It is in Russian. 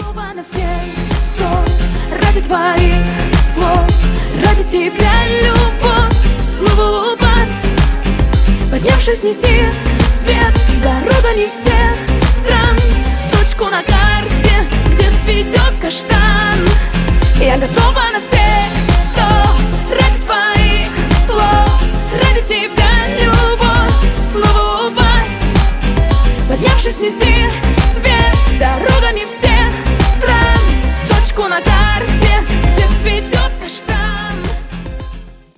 готова на все 100 ради твоих слов, ради тебя, любовь, снова упасть, поднявшись, нести свет дорогами всех стран, в точку на карте, где цветет каштан. Я готова на все 100 ради твоих слов, ради тебя, любовь, снова упасть, поднявшись, нести свет дорогами.